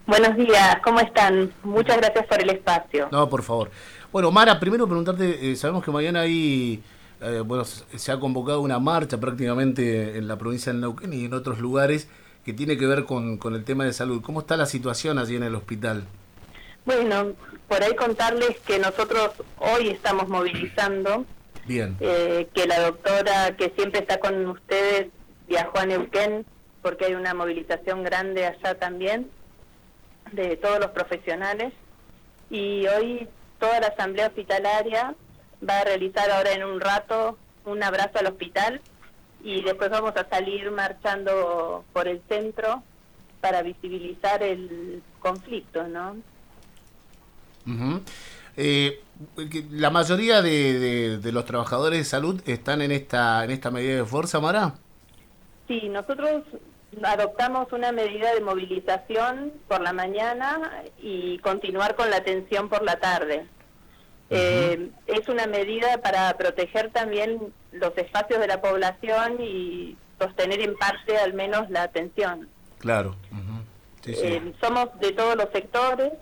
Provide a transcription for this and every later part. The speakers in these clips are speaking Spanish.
Buenos días, ¿cómo están? Muchas gracias por el espacio. No, por favor. Bueno, Mara, primero preguntarte, sabemos que mañana hay, bueno, se ha convocado una marcha prácticamente en la provincia de Neuquén y en otros lugares que tiene que ver con el tema de salud. ¿Cómo está la situación allí en el hospital? Bueno, por ahí contarles que nosotros hoy estamos movilizando, Bien. que la doctora que siempre está con ustedes viajó a Neuquén porque hay una movilización grande allá también de todos los profesionales y hoy toda la asamblea hospitalaria va a realizar ahora en un rato un abrazo al hospital y después vamos a salir marchando por el centro para visibilizar el conflicto, ¿no? Ujú. La mayoría de los trabajadores de salud están en esta medida de fuerza, Mara. Sí, nosotros adoptamos una medida de movilización por la mañana y continuar con la atención por la tarde. Es una medida para proteger también los espacios de la población y sostener en parte al menos la atención. Claro. Ujú. Sí, sí. Somos de todos los sectores,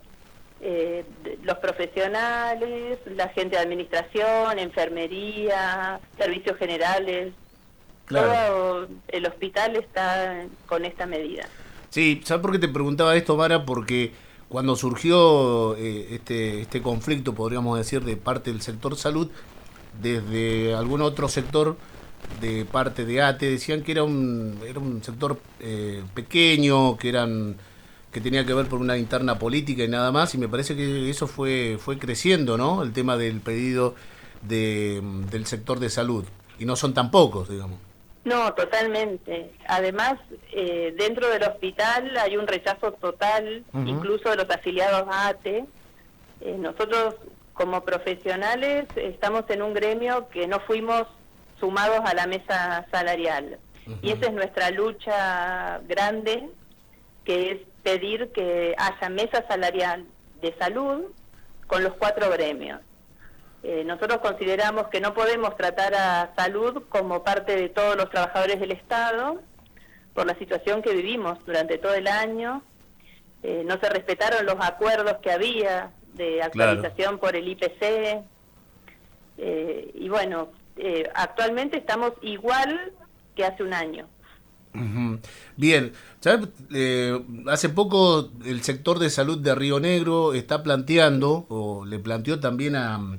los profesionales, la gente de administración, enfermería, servicios generales. Claro. Todo el hospital está con esta medida. Sí, ¿sabes por qué te preguntaba esto, Mara? Porque cuando surgió este conflicto, podríamos decir, de parte del sector salud, desde algún otro sector, de parte de ATE, decían que era un sector pequeño, que tenía que ver por una interna política y nada más, y me parece que eso fue creciendo, ¿no? El tema del pedido del sector de salud, y no son tan pocos, digamos. No, totalmente. Además, dentro del hospital hay un rechazo total, incluso de los afiliados a ATE. Nosotros, como profesionales, estamos en un gremio que no fuimos sumados a la mesa salarial. Y esa es nuestra lucha grande, que es pedir que haya mesa salarial de salud con los 4 gremios. Nosotros consideramos que no podemos tratar a salud como parte de todos los trabajadores del Estado por la situación que vivimos durante todo el año. No se respetaron los acuerdos que había de actualización por el IPC. Y bueno, actualmente estamos igual que hace un año. Bien, ¿sabes? Hace poco el sector de salud de Río Negro está planteando, o le planteó también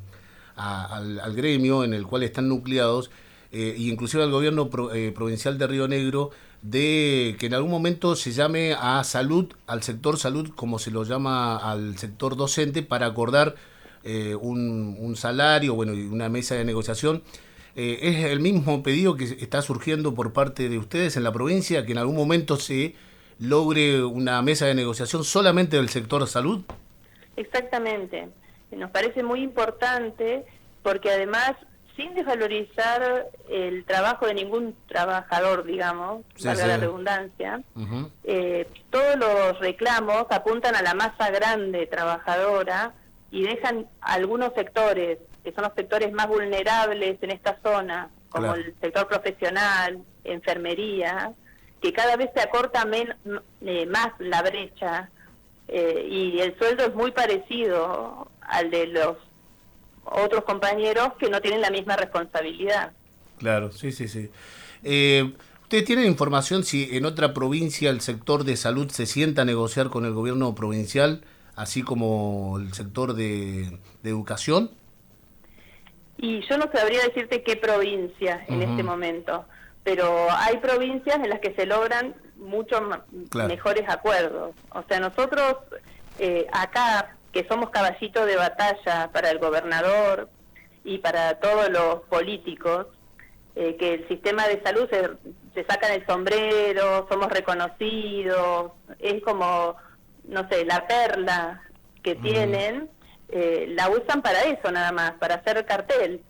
al gremio en el cual están nucleados, e inclusive al gobierno provincial de Río Negro, de que en algún momento se llame a salud, al sector salud, como se lo llama al sector docente, para acordar un salario, bueno, y una mesa de negociación. ¿Es el mismo pedido que está surgiendo por parte de ustedes en la provincia, que en algún momento se logre una mesa de negociación solamente del sector salud? Exactamente. Nos parece muy importante porque además, sin desvalorizar el trabajo de ningún trabajador, digamos, valga la redundancia, todos los reclamos apuntan a la masa grande trabajadora y dejan algunos sectores, que son los sectores más vulnerables en esta zona, como el sector profesional, enfermería, que cada vez se acorta más la brecha y el sueldo es muy parecido al de los otros compañeros que no tienen la misma responsabilidad. Claro, sí, sí, sí. ¿Ustedes tienen información si en otra provincia el sector de salud se sienta a negociar con el gobierno provincial, así como el sector de educación? Y yo no sabría decirte qué provincia en este momento, pero hay provincias en las que se logran muchos mejores acuerdos. O sea, nosotros acá, que somos caballito de batalla para el gobernador y para todos los políticos, que el sistema de salud se sacan el sombrero, somos reconocidos, es como, no sé, la perla que tienen, la usan para eso nada más, para hacer cartel.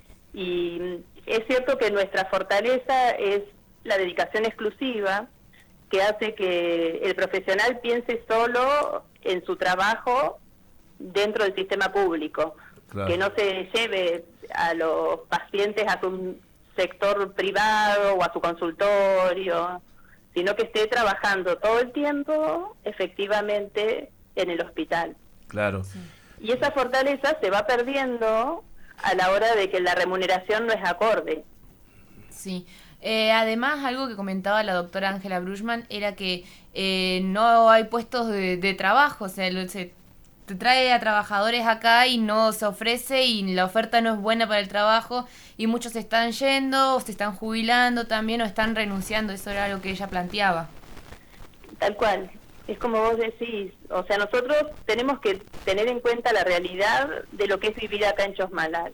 Y es cierto que nuestra fortaleza es la dedicación exclusiva, que hace que el profesional piense solo en su trabajo dentro del sistema público, que no se lleve a los pacientes a su sector privado o a su consultorio. sino que esté trabajando todo el tiempo efectivamente en el hospital. Claro. Sí. Y esa fortaleza se va perdiendo a la hora de que la remuneración no es acorde. Sí. Además, algo que comentaba la doctora Ángela Bruchman era que no hay puestos de trabajo, o sea, se te trae a trabajadores acá y no se ofrece y la oferta no es buena para el trabajo y muchos se están yendo o se están jubilando también o están renunciando. Eso era lo que ella planteaba. Tal cual, es como vos decís, o sea, nosotros tenemos que tener en cuenta la realidad de lo que es vivir acá en Chosmalal.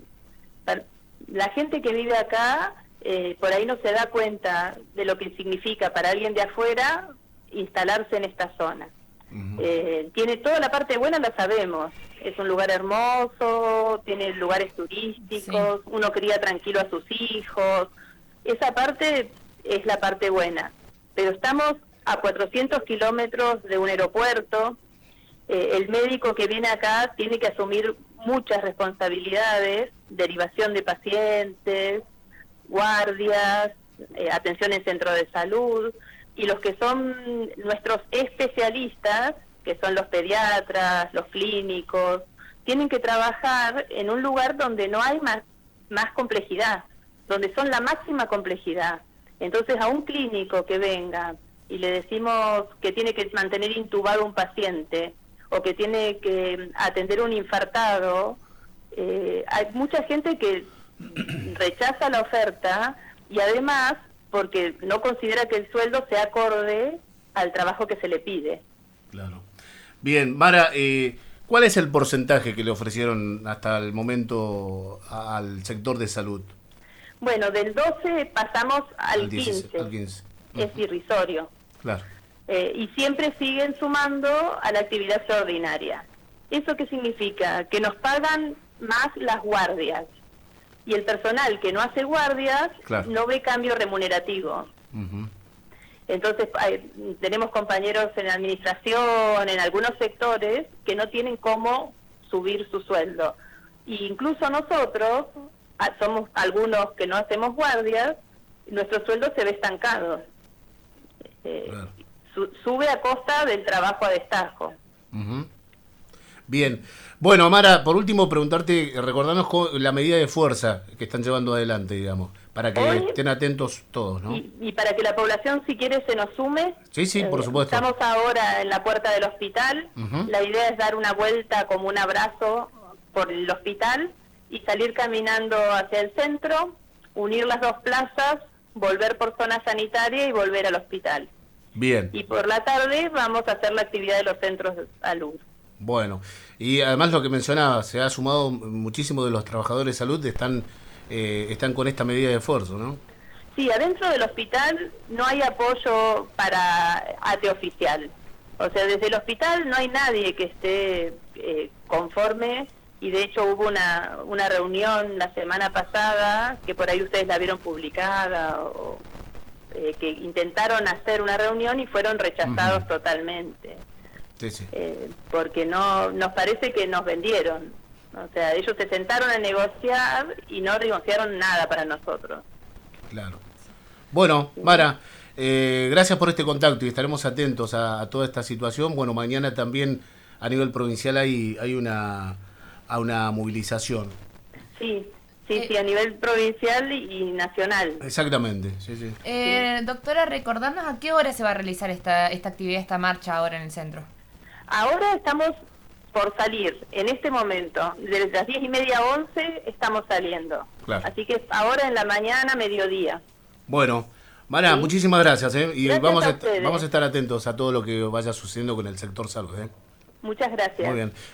La gente que vive acá por ahí no se da cuenta de lo que significa para alguien de afuera instalarse en esta zona. Tiene toda la parte buena, la sabemos. Es un lugar hermoso, tiene lugares turísticos, sí. Uno cría tranquilo a sus hijos. Esa parte es la parte buena. Pero estamos a 400 kilómetros de un aeropuerto. El médico que viene acá tiene que asumir muchas responsabilidades, derivación de pacientes, guardias, atención en centro de salud. Y los que son nuestros especialistas, que son los pediatras, los clínicos, tienen que trabajar en un lugar donde no hay más complejidad, donde son la máxima complejidad. Entonces a un clínico que venga y le decimos que tiene que mantener intubado un paciente o que tiene que atender un infartado, hay mucha gente que rechaza la oferta y además porque no considera que el sueldo sea acorde al trabajo que se le pide. Claro. Bien, Mara, ¿cuál es el porcentaje que le ofrecieron hasta el momento al sector de salud? Bueno, del 12 pasamos al 15. Al 15. Es irrisorio. Claro. Y siempre siguen sumando a la actividad extraordinaria. ¿Eso qué significa? Que nos pagan más las guardias. Y el personal que no hace guardias claro. no ve cambio remunerativo. Entonces tenemos compañeros en administración, en algunos sectores, que no tienen cómo subir su sueldo. E incluso nosotros, somos algunos que no hacemos guardias, nuestro sueldo se ve estancado. Claro. Sube a costa del trabajo a destajo. Bien. Bueno, Mara, por último preguntarte, recordarnos la medida de fuerza que están llevando adelante, digamos, para que hoy, estén atentos todos, ¿no? Y para que la población, si quiere, se nos sume. Sí, por supuesto. Estamos ahora en la puerta del hospital. La idea es dar una vuelta como un abrazo por el hospital y salir caminando hacia el centro, unir las dos plazas, volver por zona sanitaria y volver al hospital. Bien. Y por la tarde vamos a hacer la actividad de los centros de salud. Bueno, y además lo que mencionaba, se ha sumado muchísimo de los trabajadores de salud, están con esta medida de esfuerzo, ¿no? Sí, adentro del hospital no hay apoyo para ATE oficial. O sea, desde el hospital no hay nadie que esté conforme, y de hecho hubo una reunión la semana pasada, que por ahí ustedes la vieron publicada, o que intentaron hacer una reunión y fueron rechazados totalmente. Sí. Porque no nos parece que nos vendieron. O sea, ellos se sentaron a negociar y no negociaron nada para nosotros. Claro. Bueno, Mara, gracias por este contacto y estaremos atentos a toda esta situación. Bueno, mañana también a nivel provincial hay una movilización. Sí, a nivel provincial y nacional. Exactamente, sí. Doctora, recordarnos a qué hora se va a realizar esta actividad, esta marcha ahora en el centro. Ahora estamos por salir, en este momento, desde las 10:30 a 11 estamos saliendo. Claro. Así que ahora en la mañana, mediodía. Bueno, Mara, muchísimas gracias, y gracias vamos a estar atentos a todo lo que vaya sucediendo con el sector salud. Muchas gracias. Muy bien.